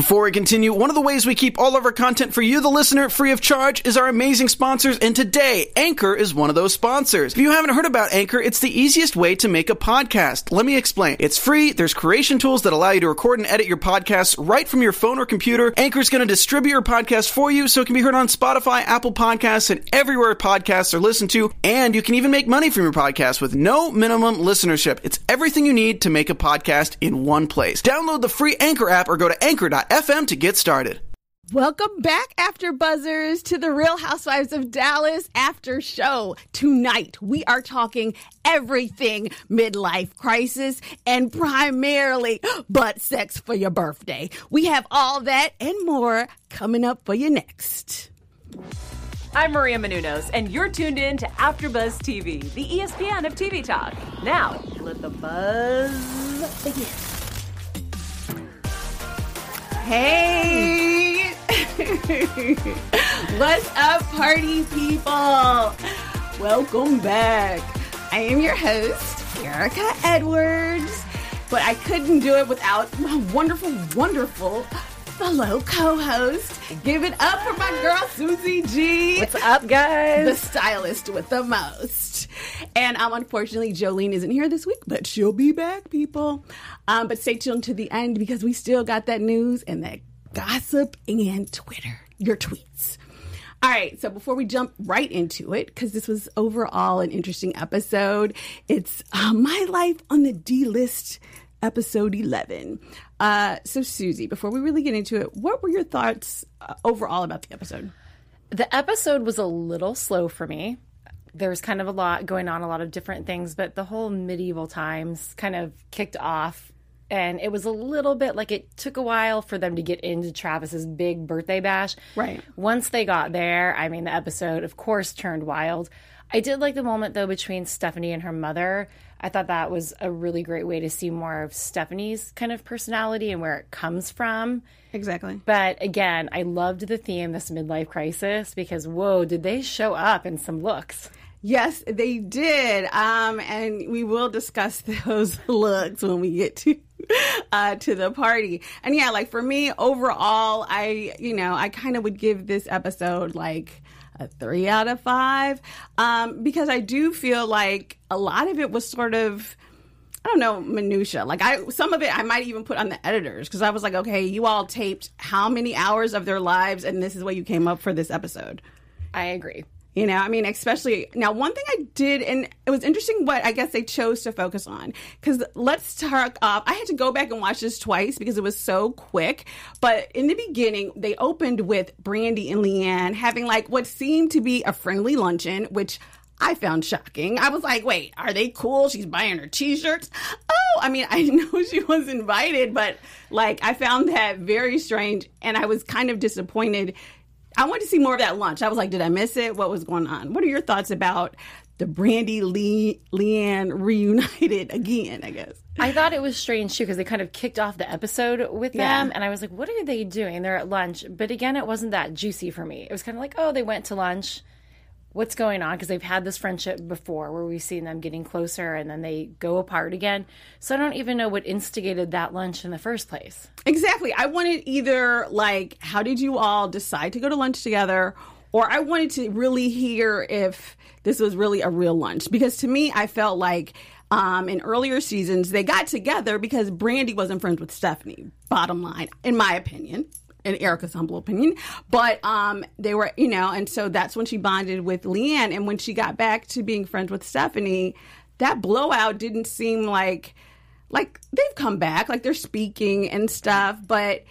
Before we continue, one of the ways we keep all of our content for you, the listener, free of charge is our amazing sponsors, and today, Anchor is one of those sponsors. If you haven't heard about Anchor, it's the easiest way to make a podcast. Let me explain. It's free, there's creation tools that allow you to record and edit your podcasts right from your phone or computer. Anchor is going to distribute your podcast for you so it can be heard on Spotify, Apple Podcasts, and everywhere podcasts are listened to, and you can even make money from your podcast with no minimum listenership. It's everything you need to make a podcast in one place. Download the free Anchor app or go to anchor.fm to get started. Welcome back, After Buzzers, to the Real Housewives of Dallas After Show. Tonight, we are talking everything midlife crisis and primarily butt sex for your birthday. We have all that and more coming up for you next. I'm Maria Menounos, and you're tuned in to AfterBuzz TV, the ESPN of TV talk. Now, let the buzz begin. Hey! What's up, party people? Welcome back. I am your host, Erica Edwards, but I couldn't do it without my wonderful, wonderful fellow co-host. Give it up for my girl, Susie G. What's up, guys? The stylist with the most. And unfortunately, Jolene isn't here this week, but she'll be back, people. But stay tuned to the end because we still got that news and that gossip and Twitter, your tweets. All right, so before we jump right into it, because this was overall an interesting episode, it's My Life on the D-List, episode 11. So, Susie, before we really get into it, what were your thoughts overall about the episode? The episode was a little slow for me. There's kind of a lot going on, a lot of different things, but the whole medieval times kind of kicked off. And it was a little bit like it took a while for them to get into Travis's big birthday bash. Right. Once they got there, I mean, the episode, of course, turned wild. I did like the moment, though, between Stephanie and her mother. I thought that was a really great way to see more of Stephanie's kind of personality and where it comes from. Exactly. But again, I loved the theme, this midlife crisis, because, whoa, did they show up in some looks. Yes, they did. And we will discuss those looks when we get to the party. And yeah, like for me, overall, I kind of would give this episode like a 3 out of 5. Because I do feel like a lot of it was sort of, I don't know, minutia. Like some of it I might even put on the editors because I was like, okay, you all taped how many hours of their lives and this is what you came up for this episode. I agree. You know, I mean, especially now, one thing I did, and it was interesting what I guess they chose to focus on. Because let's talk off. I had to go back and watch this twice because it was so quick. But in the beginning, they opened with Brandi and LeeAnne having like what seemed to be a friendly luncheon, which I found shocking. I was like, wait, are they cool? She's buying her T-shirts. Oh, I mean, I know she was invited, but like I found that very strange. And I was kind of disappointed. I wanted to see more of that lunch. I was like, did I miss it? What was going on? What are your thoughts about the Brandi, LeeAnne reunited again, I guess? I thought it was strange, too, because they kind of kicked off the episode with them. And I was like, what are they doing? They're at lunch. But again, it wasn't that juicy for me. It was kind of like, oh, they went to lunch. What's going on? Because they've had this friendship before where we've seen them getting closer and then they go apart again. So I don't even know what instigated that lunch in the first place. Exactly. I wanted either like, how did you all decide to go to lunch together? Or I wanted to really hear if this was really a real lunch. Because to me, I felt like in earlier seasons, they got together because Brandi wasn't friends with Stephanie. Bottom line, in my opinion. In Erica's humble opinion. But they were, and so that's when she bonded with LeeAnne. And when she got back to being friends with Stephanie, that blowout didn't seem like they've come back, like they're speaking and stuff. But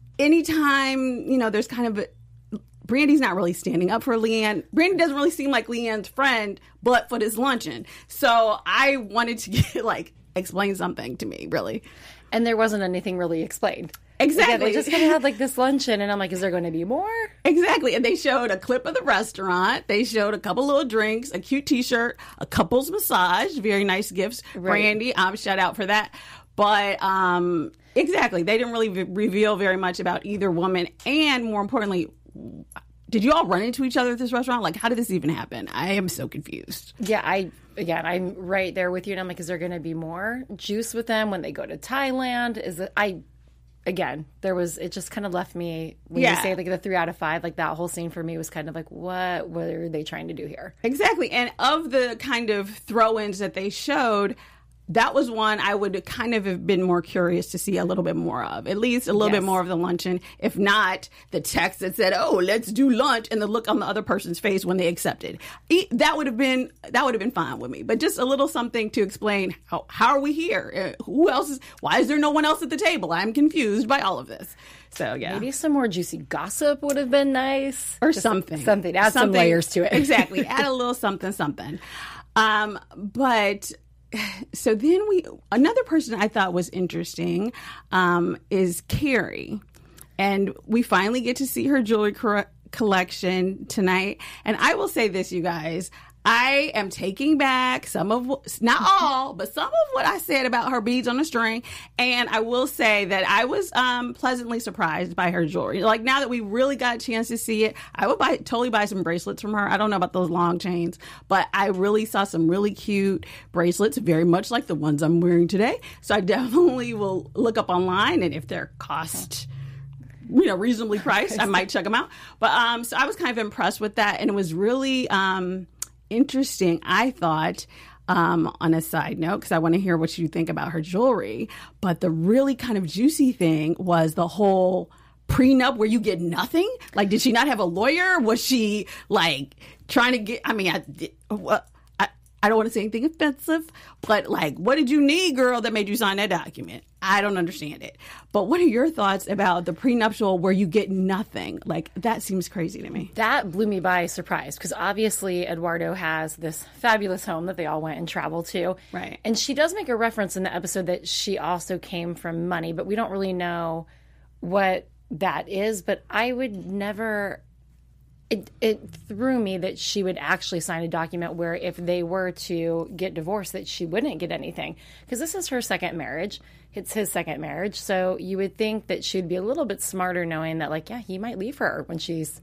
anytime, there's kind of Brandi's not really standing up for LeeAnne. Brandi doesn't really seem like LeeAnne's friend, but for this luncheon. So I wanted to get, explain something to me, really. And there wasn't anything really explained. Exactly. Yeah, they just kind of had this luncheon, and I'm like, is there going to be more? Exactly. And they showed a clip of the restaurant. They showed a couple little drinks, a cute T-shirt, a couple's massage, very nice gifts. Right. Brandi, shout out for that. But exactly, they didn't really reveal very much about either woman. And more importantly, did you all run into each other at this restaurant? Like, how did this even happen? I am so confused. Yeah, I'm right there with you. And I'm like, is there going to be more juice with them when they go to Thailand? again, it just kind of left me, when you say like the 3 out of 5, like that whole scene for me was kind of like, what are they trying to do here? Exactly. And of the kind of throw-ins that they showed, that was one I would kind of have been more curious to see a little bit more of, at least a little bit more of the luncheon, if not the text that said, "Oh, let's do lunch," and the look on the other person's face when they accepted. That would have been fine with me. But just a little something to explain how are we here? Who else is? Why is there no one else at the table? I'm confused by all of this. So yeah, maybe some more juicy gossip would have been nice, or something. Add some layers to it. Exactly, add a little something. But. So then another person I thought was interesting is Carrie. And we finally get to see her jewelry collection tonight. And I will say this, you guys. I am taking back some of, not all, but some of what I said about her beads on a string. And I will say that I was pleasantly surprised by her jewelry. Like, now that we really got a chance to see it, I would totally buy some bracelets from her. I don't know about those long chains, but I really saw some really cute bracelets, very much like the ones I'm wearing today. So I definitely will look up online, and if they're reasonably priced, I might check them out. But so I was kind of impressed with that, and it was really interesting, I thought, on a side note, because I want to hear what you think about her jewelry. But the really kind of juicy thing was the whole prenup where you get nothing. Like, did she not have a lawyer? Was she like trying to get? I mean, I don't want to say anything offensive, but like, what did you need, girl, that made you sign that document? I don't understand it. But what are your thoughts about the prenuptial where you get nothing? Like, that seems crazy to me. That blew me by surprise, because obviously Eduardo has this fabulous home that they all went and traveled to. Right. And she does make a reference in the episode that she also came from money, but we don't really know what that is. But I would never... It threw me that she would actually sign a document where if they were to get divorced, that she wouldn't get anything. Because this is her second marriage. It's his second marriage. So you would think that she'd be a little bit smarter, knowing that, like, yeah, he might leave her when she's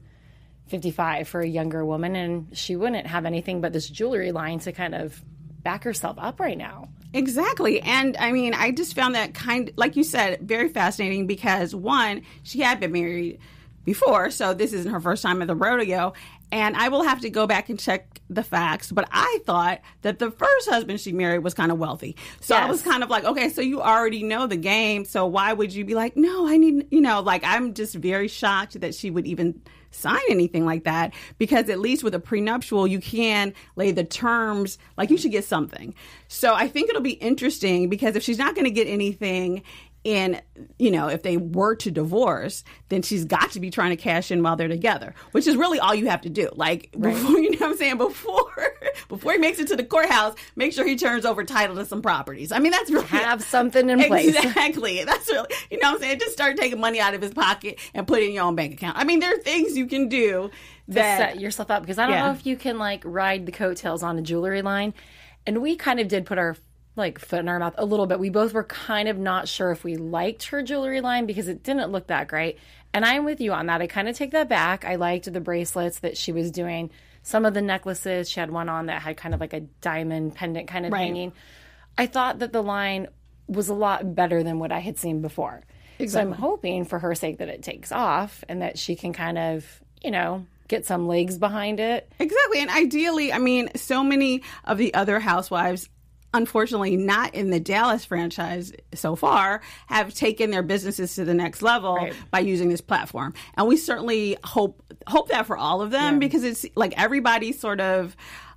55 for a younger woman, and she wouldn't have anything but this jewelry line to kind of back herself up right now. Exactly. And I mean, I just found that like you said, very fascinating, because one, she had been married before, so this isn't her first time at the rodeo. And I will have to go back and check the facts, but I thought that the first husband she married was kind of wealthy. So I was kind of like, okay, so you already know the game, so why would you be like, no, I need, like, I'm just very shocked that she would even sign anything like that, because at least with a prenuptial, you can lay the terms, like, you should get something. So I think it'll be interesting, because if she's not going to get anything, and, if they were to divorce, then she's got to be trying to cash in while they're together, which is really all you have to do. Like, before, you know what I'm saying? Before he makes it to the courthouse, make sure he turns over title to some properties. I mean, that's really... Have something in place. Exactly. That's really, you know what I'm saying? Just start taking money out of his pocket and put it in your own bank account. I mean, there are things you can do that... set yourself up, because I don't know if you can, like, ride the coattails on a jewelry line. And we kind of did put our foot in our mouth a little bit. We both were kind of not sure if we liked her jewelry line, because it didn't look that great. And I'm with you on that. I kind of take that back. I liked the bracelets that she was doing. Some of the necklaces, she had one on that had kind of like a diamond pendant kind of hanging. I thought that the line was a lot better than what I had seen before. Exactly. So I'm hoping for her sake that it takes off and that she can kind of, get some legs behind it. Exactly. And ideally, I mean, so many of the other housewives, unfortunately not in the Dallas franchise so far, have taken their businesses to the next level by using this platform. And we certainly hope that for all of them, because it's like everybody sort of,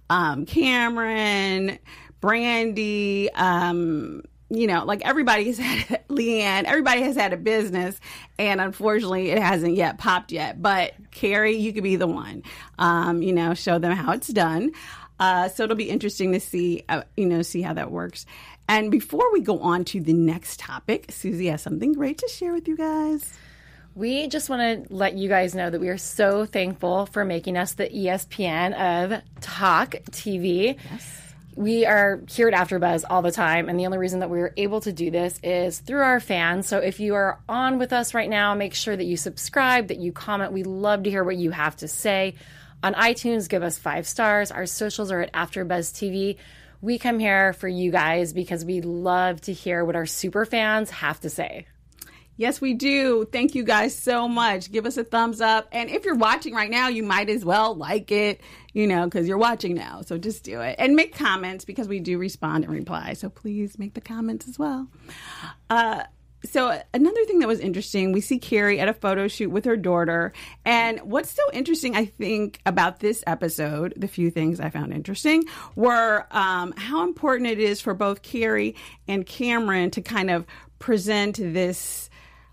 Cameron, Brandy, like everybody has had, Leanne, everybody has had a business, and unfortunately it hasn't yet popped yet. But Carrie, you could be the one, show them how it's done. So it'll be interesting to see, see how that works. And before we go on to the next topic, Susie has something great to share with you guys. We just want to let you guys know that we are so thankful for making us the ESPN of Talk TV. Yes. We are here at AfterBuzz all the time, and the only reason that we're able to do this is through our fans. So if you are on with us right now, make sure that you subscribe, that you comment. We love to hear what you have to say. On iTunes, give us 5 stars. Our socials are at AfterBuzz TV. We come here for you guys because we love to hear what our super fans have to say. Yes, we do. Thank you guys so much. Give us a thumbs up. And if you're watching right now, you might as well like it, because you're watching now. So just do it. And make comments because we do respond and reply. So please make the comments as well. So another thing that was interesting, we see Carrie at a photo shoot with her daughter. And what's so interesting, I think, about this episode, the few things I found interesting, were how important it is for both Carrie and Cameron to kind of present this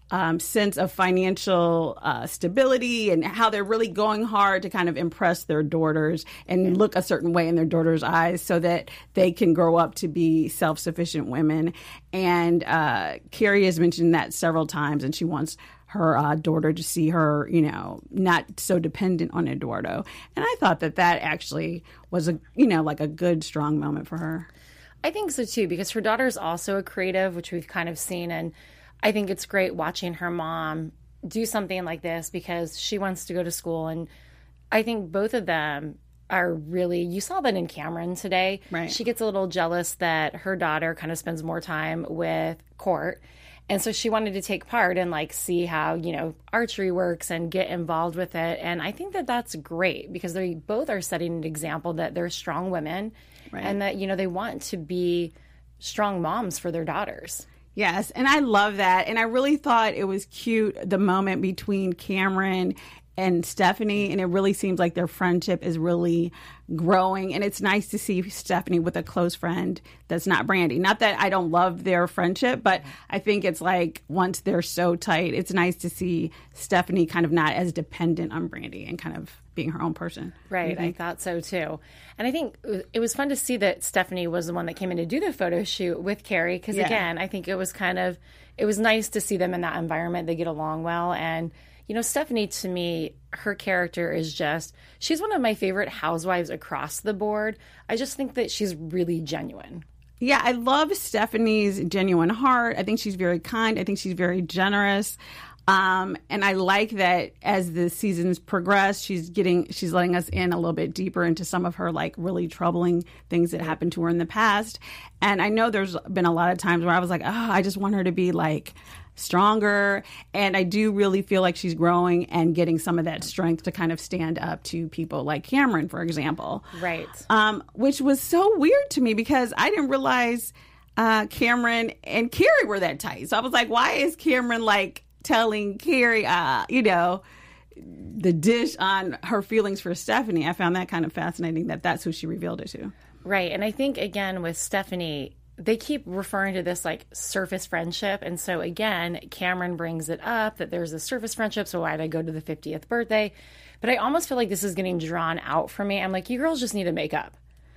sense of financial stability and how they're really going hard to kind of impress their daughters and look a certain way in their daughters' eyes so that they can grow up to be self-sufficient women. And Carrie has mentioned that several times, and she wants her daughter to see her, not so dependent on Eduardo. And I thought that actually was like a good, strong moment for her. I think so too, because her daughter's also a creative, which we've kind of seen, and I think it's great watching her mom do something like this because she wants to go to school. And I think both of them are really, you saw that in Cameron today. Right. She gets a little jealous that her daughter kind of spends more time with Court. And so she wanted to take part and see how, archery works and get involved with it. And I think that that's great because they both are setting an example that they're strong women and that, they want to be strong moms for their daughters. Yes, and I love that. And I really thought it was cute, the moment between Cameron and Stephanie, and it really seems like their friendship is really growing. And it's nice to see Stephanie with a close friend that's not Brandy. Not that I don't love their friendship, but I think it's like once they're so tight, it's nice to see Stephanie kind of not as dependent on Brandy and kind of being her own person. Right, I thought so too. And I think it was fun to see that Stephanie was the one that came in to do the photo shoot with Carrie because, again, I think it was nice to see them in that environment. They get along well. And, Stephanie, to me, her character is she's one of my favorite housewives across the board. I just think that she's really genuine. Yeah, I love Stephanie's genuine heart. I think she's very kind. I think she's very generous. And I like that as the seasons progress, she's letting us in a little bit deeper into some of her really troubling things that happened to her in the past. And I know there's been a lot of times where I was like, I just want her to be stronger. And I do really feel like she's growing and getting some of that strength to kind of stand up to people like Cameron, for example. Right. Which was so weird to me because I didn't realize Cameron and Carrie were that tight. So I was like, why is Cameron telling Carrie, the dish on her feelings for Stephanie? I found that kind of fascinating that's who she revealed it to. Right. And I think, again, with Stephanie, they keep referring to this surface friendship. And so, again, Cameron brings it up that there's a surface friendship. So why'd I go to the 50th birthday? But I almost feel like this is getting drawn out for me. I'm like, you girls just need to make up.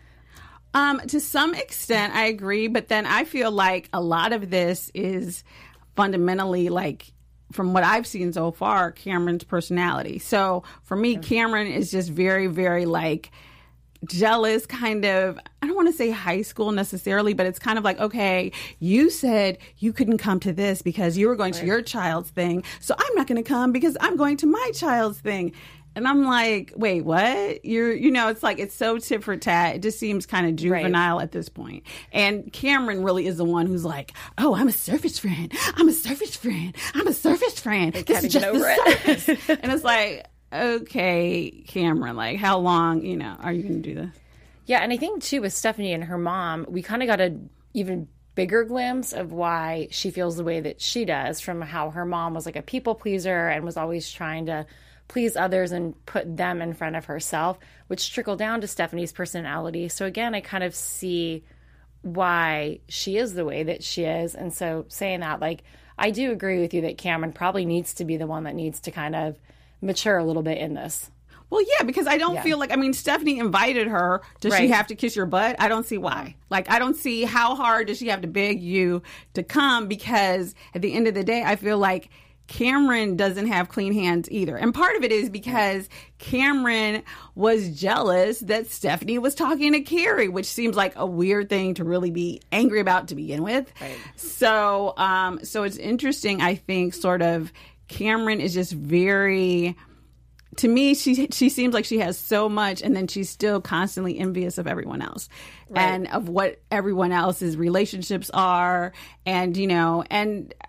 To some extent, I agree. But then I feel like a lot of this is fundamentally from what I've seen so far, Cameron's personality. So for me, Cameron is just very, very jealous, kind of, I don't want to say high school necessarily, but it's kind of okay, you said you couldn't come to this because you were going to your child's thing. So I'm not going to come because I'm going to my child's thing. And I'm like, wait, what? It's so tit for tat. It just seems kind of juvenile at this point. And Cameron really is the one who's oh, I'm a surface friend. I'm a surface friend. I'm a surface friend. This is just the surface. And it's okay, Cameron, how long, are you going to do this? Yeah, and I think, too, with Stephanie and her mom, we kind of got an even bigger glimpse of why she feels the way that she does from how her mom was a people pleaser and was always trying to please others and put them in front of herself, which trickled down to Stephanie's personality. So again, I kind of see why she is the way that she is. And so saying that, I do agree with you that Cameron probably needs to be the one that needs to kind of mature a little bit in this. Well, yeah, because I don't feel Stephanie invited her. Does she have to kiss your butt? I don't see why. I don't see how hard does she have to beg you to come, because at the end of the day, I feel like Cameron doesn't have clean hands either. And part of it is because Cameron was jealous that Stephanie was talking to Carrie, which seems like a weird thing to really be angry about to begin with. Right. So it's interesting, I think, sort of Cameron is just very, to me, she seems like she has so much, and then she's still constantly envious of everyone else, and of what everyone else's relationships are. And, and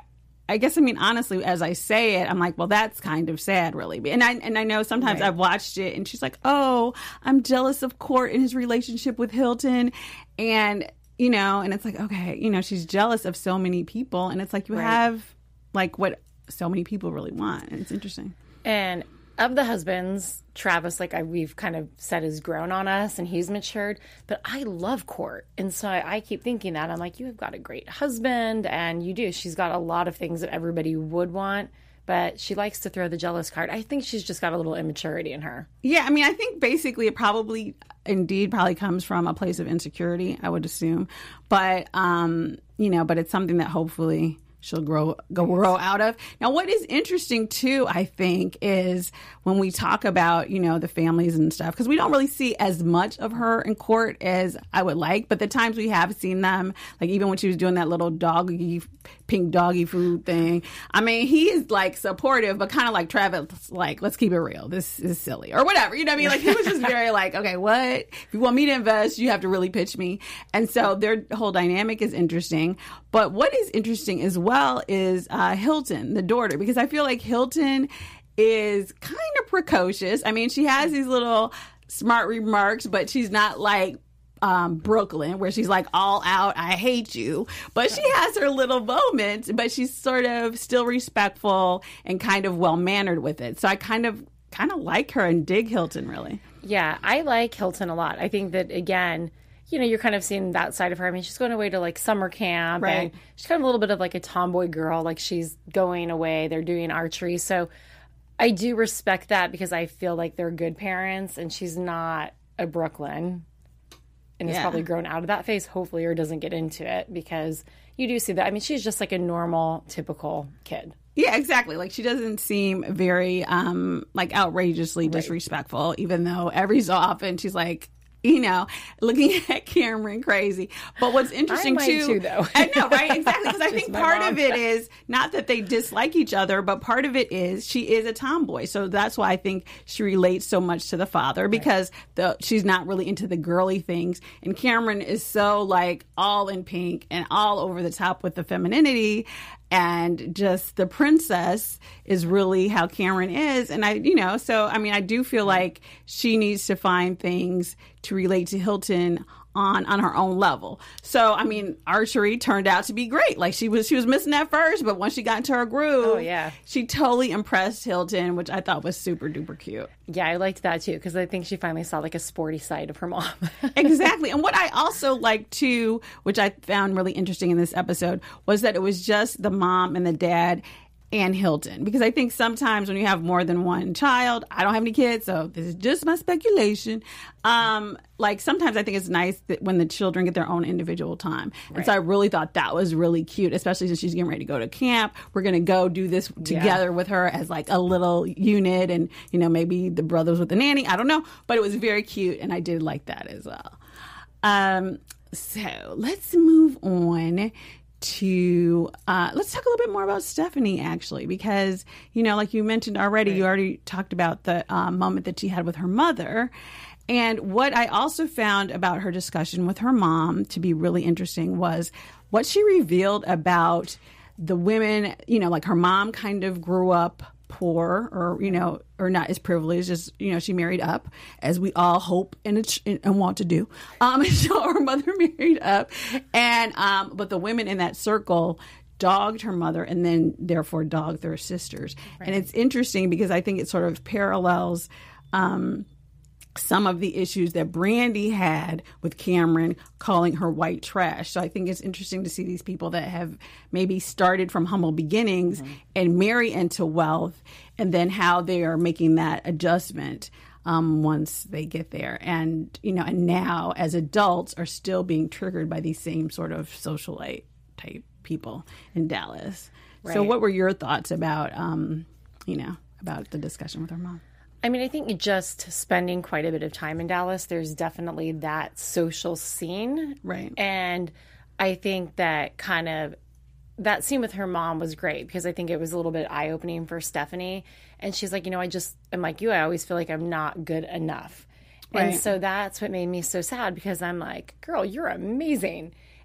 I guess, I mean, honestly, as I say it, I'm like, well, that's kind of sad, really. And I know sometimes I've watched it and she's like, oh, I'm jealous of Court and his relationship with Hilton. And, you know, and it's like, okay, you know, she's jealous of so many people. And it's like, you have like what so many people really want. And it's interesting. And of the husbands, Travis, like we've kind of said, has grown on us and he's matured. But I love Court. And so I keep thinking that. I'm like, you have got a great husband. And you do. She's got a lot of things that everybody would want. But she likes to throw the jealous card. I think she's just got a little immaturity in her. Yeah, I mean, I think basically it probably comes from a place of insecurity, I would assume. But, you know, but it's something that hopefully she'll grow out of. Now, what is interesting, too, I think, is when we talk about, you know, the families and stuff, because we don't really see as much of her in Court as I would like. But the times we have seen them, like even when she was doing that little pink doggy food thing, I mean, he is like supportive, but kind of like Travis, like, let's keep it real. This is silly or whatever. You know what I mean? Like, he was just very like, okay, what? If you want me to invest, you have to really pitch me. And so their whole dynamic is interesting. But what is interesting as well is Hilton, the daughter, because I feel like Hilton is kind of precocious. I mean, she has these little smart remarks, but she's not like Brooklyn, where she's like all out, I hate you. But she has her little moments, but she's sort of still respectful and kind of well-mannered with it. So I kind of like her and dig Hilton, really. Yeah, I like Hilton a lot. I think that, again, you know, you're kind of seeing that side of her. I mean, she's going away to like summer camp, and she's kind of a little bit of like a tomboy girl. Like, she's going away, they're doing archery. So I do respect that because I feel like they're good parents, and she's not a Brooklyn and has probably grown out of that phase, hopefully, or doesn't get into it, because you do see that. I mean, she's just like a normal, typical kid. Yeah, exactly. Like, she doesn't seem very like outrageously disrespectful, even though every so often she's like, you know, looking at Cameron crazy. But what's interesting too, though. I know, right? Exactly. Because I think part of it is not that they dislike each other, but part of it is she is a tomboy. So that's why I think she relates so much to the father, because she's not really into the girly things. And Cameron is so like all in pink and all over the top with the femininity. And just the princess is really how Cameron is. And I do feel like she needs to find things to relate to Hilton on her own level. So, I mean, archery turned out to be great. Like, she was missing at first, but once she got into her groove, she totally impressed Hilton, which I thought was super duper cute. Yeah, I liked that too, because I think she finally saw like a sporty side of her mom. Exactly. And what I also liked too, which I found really interesting in this episode, was that it was just the mom and the dad and Hilton. Because I think sometimes when you have more than one child, I don't have any kids, so this is just my speculation. Like, sometimes I think it's nice that when the children get their own individual time. And so I really thought that was really cute, especially since she's getting ready to go to camp. We're going to go do this together with her as like a little unit, and, you know, maybe the brothers with the nanny. I don't know. But it was very cute, and I did like that as well. So let's move on to let's talk a little bit more about Stephanie, actually, because, you know, like you mentioned already, you already talked about the moment that she had with her mother. And what I also found about her discussion with her mom to be really interesting was what she revealed about the women. You know, like, her mom kind of grew up poor, or, you know, or not as privileged, as, you know, she married up, as we all hope and want to do. So her mother married up, and but the women in that circle dogged her mother, and then therefore dogged their sisters. And it's interesting because I think it sort of parallels some of the issues that Brandy had with Cameron calling her white trash. So I think it's interesting to see these people that have maybe started from humble beginnings and marry into wealth, and then how they are making that adjustment once they get there. And, you know, and now as adults are still being triggered by these same sort of socialite type people in Dallas. So what were your thoughts about, you know, about the discussion with her mom? I mean, I think just spending quite a bit of time in Dallas, there's definitely that social scene. Right. And I think that kind of, that scene with her mom was great, because I think it was a little bit eye-opening for Stephanie. And she's like, you know, I'm like you, I always feel like I'm not good enough. Right. And so that's what made me so sad, because I'm like, girl, you're amazing.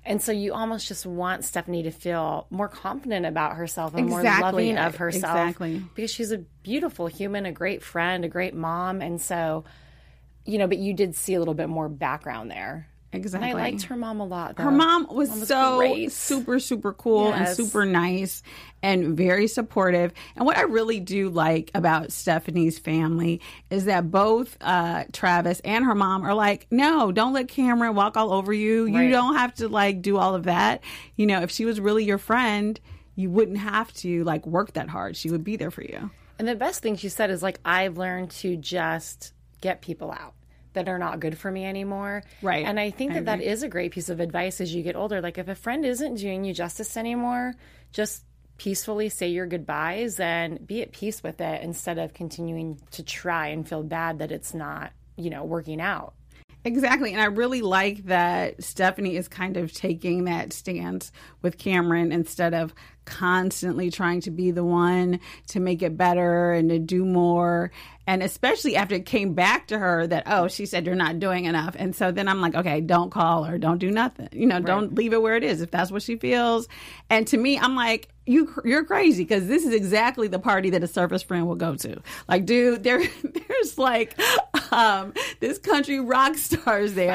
And so you almost just want Stephanie to feel more confident about herself and more loving of herself. Exactly. Because she's a beautiful human, a great friend, a great mom. And so, but you did see a little bit more background there. Exactly. And I liked her mom a lot, though. Her mom was so great. super, super cool and super nice and very supportive. And what I really do like about Stephanie's family is that both Travis and her mom are like, no, don't let Cameron walk all over you. You don't have to do all of that. If she was really your friend, you wouldn't have to work that hard. She would be there for you. And the best thing she said is I've learned to just get people out that are not good for me anymore. Right. And I think that is a great piece of advice as you get older. If a friend isn't doing you justice anymore, just peacefully say your goodbyes and be at peace with it instead of continuing to try and feel bad that it's not, working out. Exactly. And I really like that Stephanie is kind of taking that stance with Cameron instead of constantly trying to be the one to make it better and to do more. And especially after it came back to her that, she said you're not doing enough. And so then I'm like, okay, don't call her. Don't do nothing. Don't leave it where it is if that's what she feels. And to me, I'm like, you're crazy because this is exactly the party that a surface friend will go to. Dude, there's this country rock stars there.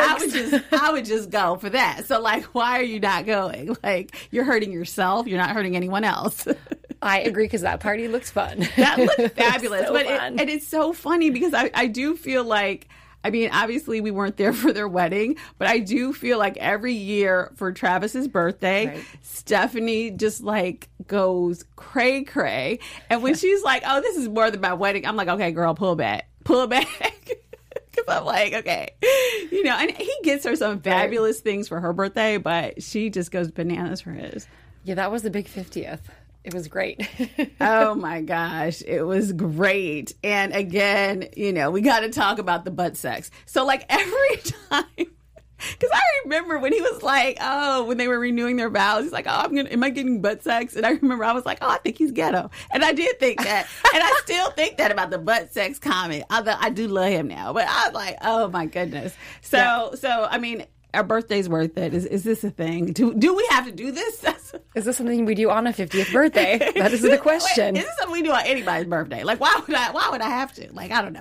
I would just go for that. So why are you not going? You're hurting yourself. You're not hurting anyone else. I agree because that party looks fun. That looks fabulous. So fun. And it's so funny because I do feel obviously we weren't there for their wedding, but I do feel every year for Travis's birthday, Stephanie just goes cray cray. And when she's like, oh, this is more than my wedding, I'm like, okay, girl, pull back. Because I'm like, okay, and he gets her some fabulous things for her birthday, but she just goes bananas for his. Yeah, that was the big 50th. It was great. Oh my gosh, it was great. And again, we got to talk about the butt sex. So every time, because I remember when he was when they were renewing their vows, he's like, am I getting butt sex? And I remember I was like, I think he's ghetto. And I did think that. And I still think that about the butt sex comment. Although I do love him now. But I was like, oh my goodness. So I mean, our birthday's worth it. Is this a thing? Do we have to do this? Is this something we do on a 50th birthday? That is the question. Is this something we do on anybody's birthday? Why would I have to? I don't know.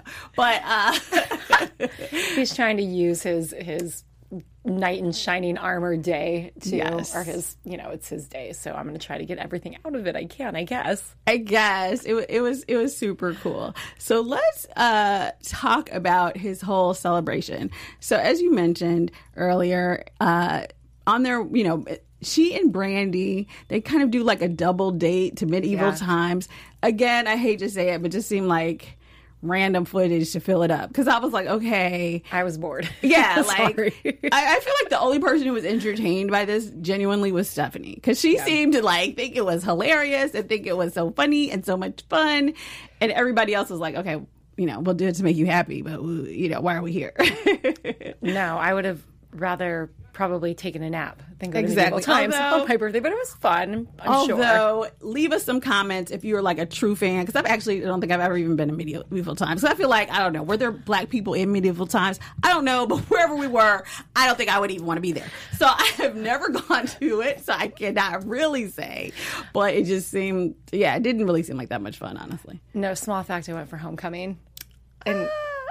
But he's trying to use his knight in shining armor day to, or his, it's his day. So I'm going to try to get everything out of it I can, I guess. It was super cool. So let's talk about his whole celebration. So as you mentioned earlier, on their, she and Brandy, they kind of do a double date to medieval times. Again, I hate to say it, but just seemed like random footage to fill it up. Because I was like, okay. I was bored. Yeah, I feel like the only person who was entertained by this genuinely was Stephanie. Because she seemed to think it was hilarious and think it was so funny and so much fun. And everybody else was like, okay, we'll do it to make you happy, but why are we here? No, I would have rather probably taken a nap than go to medieval times on my birthday, but it was fun, I'm sure. Although, leave us some comments if you're a true fan, because I don't think I've ever even been in medieval times. So I feel I don't know, were there black people in medieval times? I don't know, but wherever we were, I don't think I would even want to be there. So I have never gone to it, so I cannot really say. But it just seemed, it didn't really seem like that much fun, honestly. No, small fact, I went for homecoming. And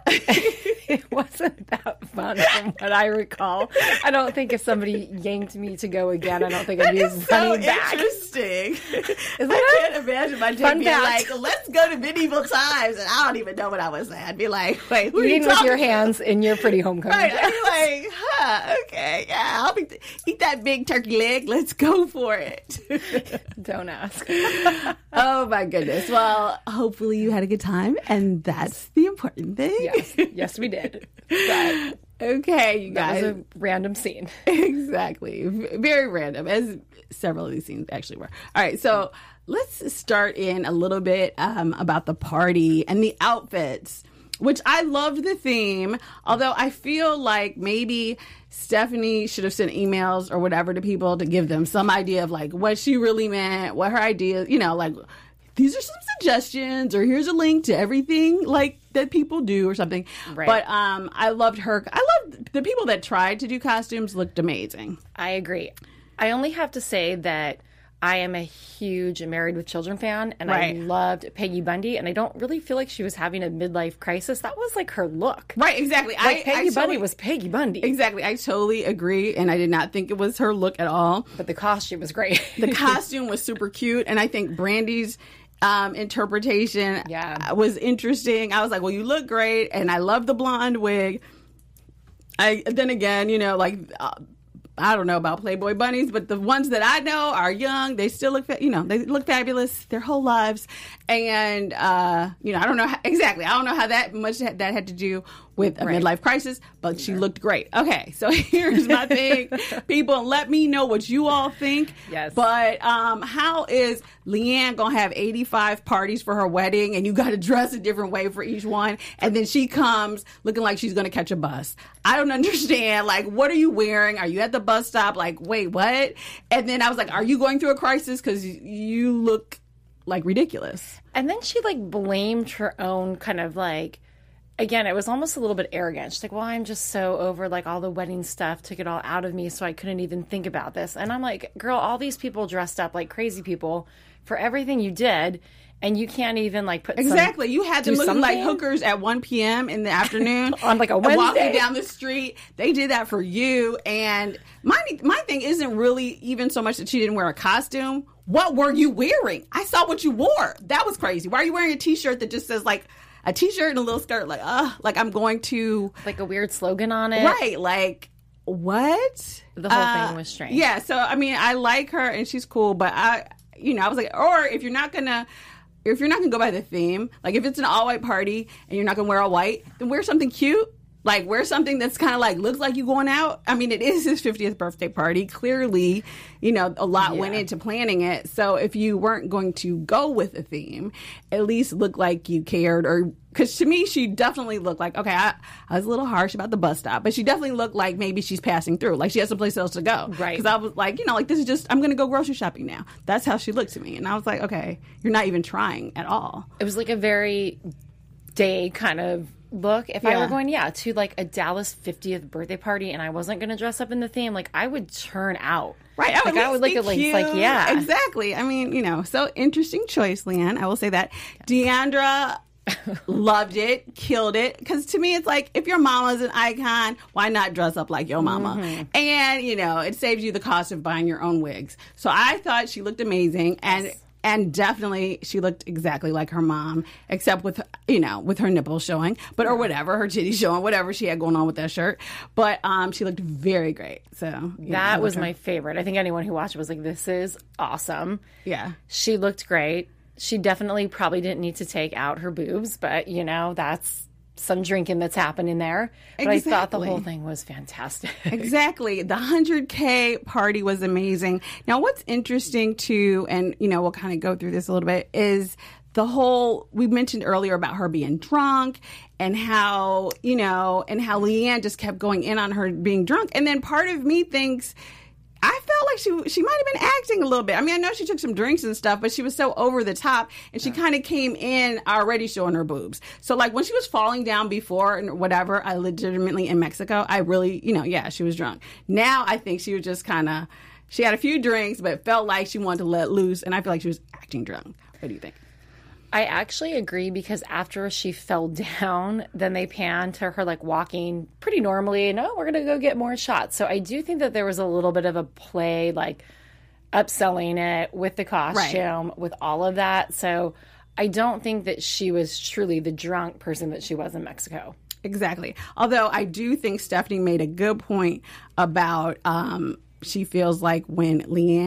it wasn't that fun from what I recall. I don't think if somebody yanked me to go again, I don't think I'd be running back. Interesting. I can't imagine my dad being let's go to medieval times, and I don't even know what I would say. I'd be like, wait, who are you eating with your hands in your pretty homecoming dress. I'd be like, okay, yeah, eat that big turkey leg. Let's go for it. Don't ask. Oh my goodness. Well, hopefully you had a good time, and that's the important thing. Yes, we did. But okay, you guys. That was a random scene. Exactly. Very random, as several of these scenes actually were. All right, so let's start in a little bit about the party and the outfits, which I loved the theme, although I feel like maybe Stephanie should have sent emails or whatever to people to give them some idea of what she really meant, what her ideas, these are some suggestions, or here's a link to everything like that people do or something. Right. But I loved her. I loved the people that tried to do costumes looked amazing. I agree. I only have to say that I am a huge Married with Children fan, and Right. I loved Peggy Bundy, and I don't really feel like she was having a midlife crisis. That was like her look. Right, exactly. Like Peggy Bundy was Peggy Bundy. Exactly. I totally agree, and I did not think it was her look at all. But the costume was great. The costume was super cute, and I think Brandy's interpretation was interesting. I was like, well, you look great, and I love the blonde wig. Then again, you know, like... I don't know about Playboy bunnies, but the ones that I know are young. They still look, they look fabulous their whole lives. And, I don't know exactly. I don't know how that much that had to do with a midlife crisis, but she looked great. Okay, so here's my thing. People, let me know what you all think. Yes. But how is Leanne going to have 85 parties for her wedding, and you got to dress a different way for each one, and then she comes looking like she's going to catch a bus? I don't understand. Like, what are you wearing? Are you at the bus stop? Like, wait, what? And then I was like, are you going through a crisis? Because you look like ridiculous. And then she like blamed her own kind of like, again, it was almost a little bit arrogant. She's like, well, I'm just so over like all the wedding stuff, took it all out of me, so I couldn't even think about this. And I'm like, girl, all these people dressed up like crazy people for everything you did, and you can't even like put exactly. You had them looking like hookers at 1 p.m. in the afternoon on like a Wednesday, walking down the street. They did that for you. And my thing isn't really even so much that she didn't wear a costume. What were you wearing? I saw what you wore. That was crazy. Why are you wearing a T-shirt that just says like a T-shirt and a little skirt? Like I'm going to like a weird slogan on it, right? Like what? The whole thing was strange. Yeah. So I mean, I like her and she's cool, but I was like, or if you're not gonna go by the theme, like if it's an all white party and you're not gonna wear all white, then wear something cute. Like, wear something that's kind of like, looks like you going out. I mean, it is his 50th birthday party. Clearly, a lot went into planning it. So if you weren't going to go with a theme, at least look like you cared. Or, because to me, she definitely looked like, okay, I was a little harsh about the bus stop, but she definitely looked like maybe she's passing through. Like she has someplace else to go. Right. Because I was like, like this is just, I'm going to go grocery shopping now. That's how she looked to me. And I was like, okay, you're not even trying at all. It was like a very day kind of look. If I were going to like a Dallas 50th birthday party and I wasn't going to dress up in the theme, like I would turn out. Right. I would look at like exactly. I mean, so interesting choice, Leanne. I will say that. Deandra loved it, killed it. Because to me, it's like, if your mama's an icon, why not dress up like your mama? Mm-hmm. And, it saves you the cost of buying your own wigs. So I thought she looked amazing. And definitely, she looked exactly like her mom, except with her nipples showing, or whatever, her titties showing, whatever she had going on with that shirt. But she looked very great. So that was my favorite. I think anyone who watched it was like, "This is awesome." Yeah, she looked great. She definitely probably didn't need to take out her boobs, but that's some drinking that's happening there. But exactly. I thought the whole thing was fantastic. Exactly. The 100K party was amazing. Now, what's interesting too, and we'll kind of go through this a little bit, is the whole, we mentioned earlier about her being drunk and how, and how Leanne just kept going in on her being drunk. And then part of me thinks, I felt like she might have been acting a little bit. I mean, I know she took some drinks and stuff, but she was so over the top, and she kind of came in already showing her boobs. So, like, when she was falling down before and whatever, I legitimately, in Mexico, I really, she was drunk. Now, I think she was just she had a few drinks, but it felt like she wanted to let loose, and I feel like she was acting drunk. What do you think? I actually agree, because after she fell down, then they panned to her like walking pretty normally and we're gonna go get more shots. So I do think that there was a little bit of a play, like upselling it with the costume, with all of that. So I don't think that she was truly the drunk person that she was in Mexico. Exactly. Although I do think Stephanie made a good point about she feels like when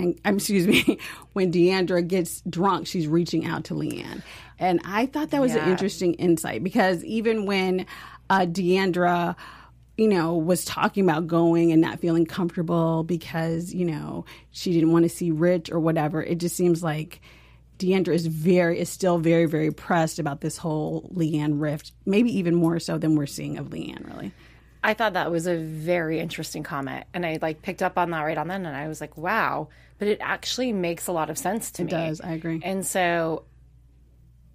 Deandra gets drunk, she's reaching out to Leanne. And I thought that was an interesting insight, because even when Deandra, was talking about going and not feeling comfortable because, she didn't want to see Rich or whatever, it just seems like Deandra is still very, very pressed about this whole Leanne rift, maybe even more so than we're seeing of Leanne, really. I thought that was a very interesting comment, and I picked up on that right on then, and I was like, wow, but it actually makes a lot of sense to me. It does, I agree. And so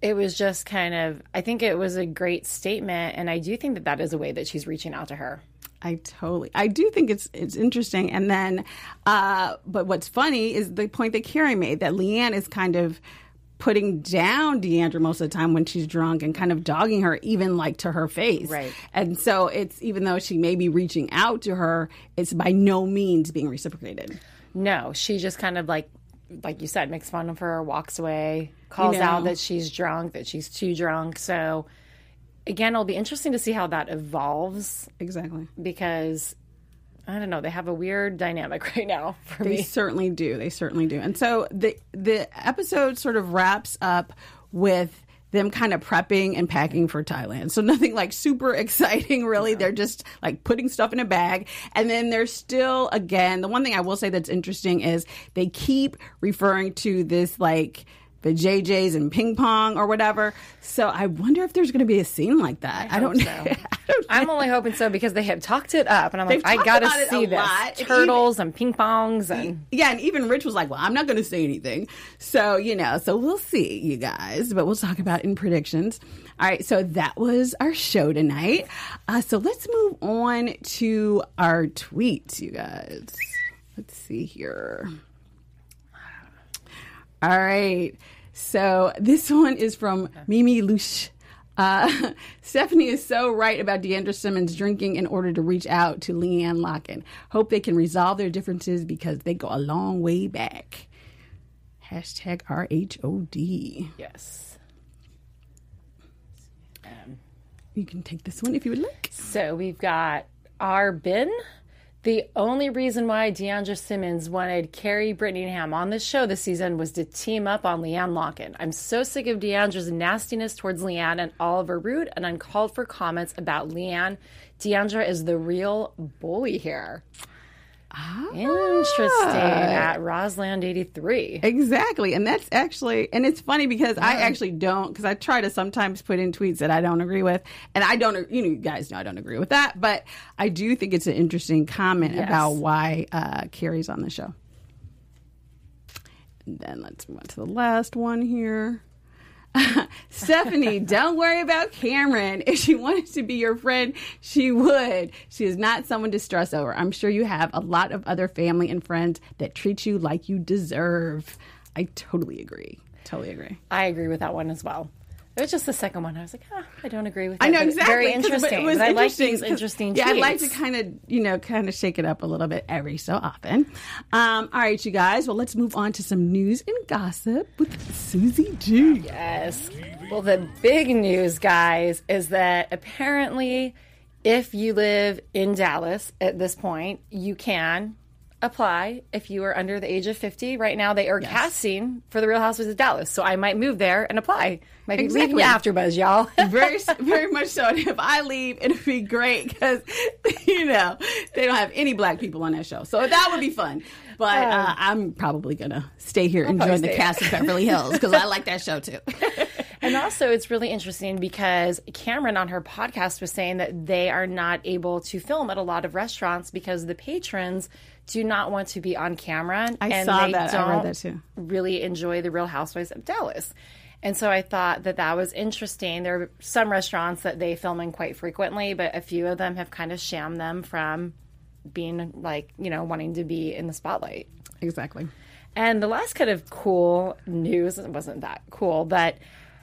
it was just kind of, I think it was a great statement, and I do think that is a way that she's reaching out to her. I do think it's interesting. And then, but what's funny is the point that Carrie made, that Leanne is kind of putting down D'Andra most of the time when she's drunk and kind of dogging her, even like to her face. Right. And so it's, even though she may be reaching out to her, it's by no means being reciprocated. No, she just kind of like you said, makes fun of her, walks away, calls out that she's drunk, that she's too drunk. So again, it'll be interesting to see how that evolves. Exactly. Because, I don't know, they have a weird dynamic right now for me. They certainly do. They certainly do. And so the episode sort of wraps up with them kind of prepping and packing for Thailand. So nothing like super exciting, really. Yeah. They're just like putting stuff in a bag. And then there's still, again, the one thing I will say that's interesting is they keep referring to this like the JJs and ping pong or whatever. So I wonder if there's going to be a scene like that. I don't know. I'm only hoping so because they have talked it up, and I'm like, I got to see this. Turtles and ping pongs and yeah, and even Rich was like, "Well, I'm not going to say anything." So so we'll see, you guys, but we'll talk about it in predictions. All right, so that was our show tonight. So let's move on to our tweets, you guys. Let's see here. All right. So this one is from Mimi Lush. Stephanie is so right about D'Andra Simmons drinking in order to reach out to Leanne Locken. Hope they can resolve their differences because they go a long way back. Hashtag RHOD. Yes. You can take this one if you would like. So we've got our bin. The only reason why D'Andra Simmons wanted Carrie Brittingham on the show this season was to team up on Leanne Locken. I'm so sick of D'Andra's nastiness towards Leanne and all of her rude and uncalled for comments about Leanne. D'Andra is the real bully here. Interesting. At Rosland83. Exactly. And that's actually, and it's funny because I actually don't, because I try to sometimes put in tweets that I don't agree with. And I don't, you guys know I don't agree with that. But I do think it's an interesting comment about why Carrie's on the show. And then let's move on to the last one here. Stephanie, don't worry about Cameron. If she wanted to be your friend, she would. She is not someone to stress over. I'm sure you have a lot of other family and friends that treat you like you deserve. I totally agree. I agree with that one as well. It was just the second one. I was like, I don't agree with that. I know, exactly. Very interesting. It was I like interesting. these interesting tweets. Yeah, I like to kind of shake it up a little bit every so often. All right, you guys. Well, let's move on to some news and gossip with Susie G. Yes. Well, the big news, guys, is that apparently if you live in Dallas at this point, you can apply if you are under the age of 50. Right now, they are casting for the Real Housewives of Dallas. So I might move there and apply. Might be leaving AfterBuzz, y'all. very much so. And if I leave, it'll be great because, they don't have any black people on that show. So that would be fun. But I'm probably going to stay here and join the cast of Beverly Hills because I like that show too. And also, it's really interesting because Cameron on her podcast was saying that they are not able to film at a lot of restaurants because the patrons do not want to be on camera. I read that too. Really enjoy the Real Housewives of Dallas. And so I thought that was interesting. There are some restaurants that they film in quite frequently, but a few of them have kind of shammed them from being wanting to be in the spotlight. Exactly. And the last kind of cool news, it wasn't that cool, but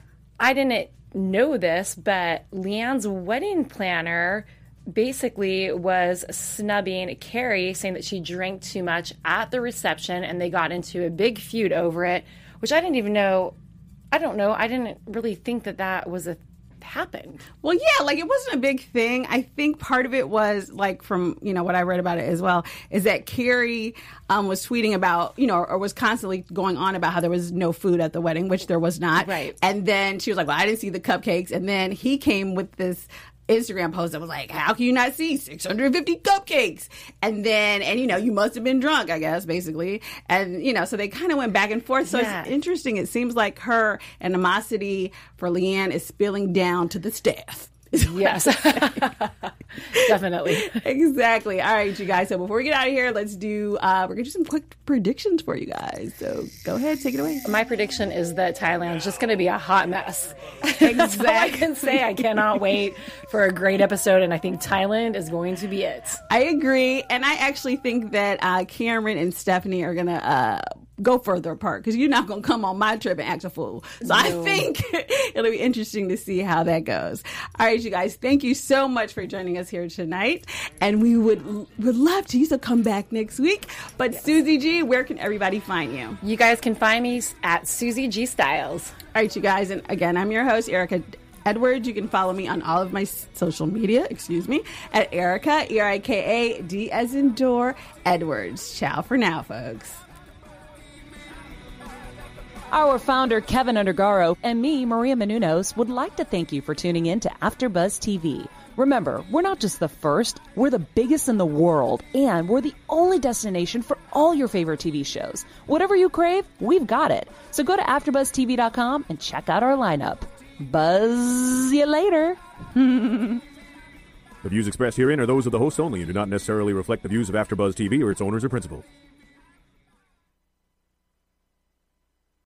I didn't know this, but Leanne's wedding planner basically was snubbing Carrie, saying that she drank too much at the reception, and they got into a big feud over it, which I didn't even know. I don't know. I didn't really think that was happened. Well, yeah, it wasn't a big thing. I think part of it was from, what I read about it as well, is that Carrie was tweeting about, or was constantly going on about how there was no food at the wedding, which there was not. Right. And then she was like, well, I didn't see the cupcakes. And then he came with this Instagram post that was like, how can you not see 650 cupcakes? And then, you must have been drunk, I guess, basically. And, so they kind of went back and forth. So It's interesting. It seems like her animosity for Leanne is spilling down to the staff. Yes. Definitely. Exactly. All right, you guys. So before we get out of here, let's do, we're going to do some quick predictions for you guys. So go ahead, take it away. My prediction is that Thailand's just going to be a hot mess. That's all I can say. I cannot wait for a great episode, and I think Thailand is going to be it. I agree. And I actually think that Cameron and Stephanie are going to go further apart because you're not going to come on my trip and act a fool. So I think it'll be interesting to see how that goes. All right, you guys, thank you so much for joining us here tonight. And we would love to. You to come back next week. But Susie G, where can everybody find you? You guys can find me at Susie G Styles. All right, you guys. And again, I'm your host, Erica Edwards. You can follow me on all of my social media, at Erica, Erika, D as in door, Edwards. Ciao for now, folks. Our founder, Kevin Undergaro, and me, Maria Menounos, would like to thank you for tuning in to AfterBuzz TV. Remember, we're not just the first, we're the biggest in the world, and we're the only destination for all your favorite TV shows. Whatever you crave, we've got it. So go to AfterBuzzTV.com and check out our lineup. Buzz you later. The views expressed herein are those of the hosts only and do not necessarily reflect the views of AfterBuzz TV or its owners or principals.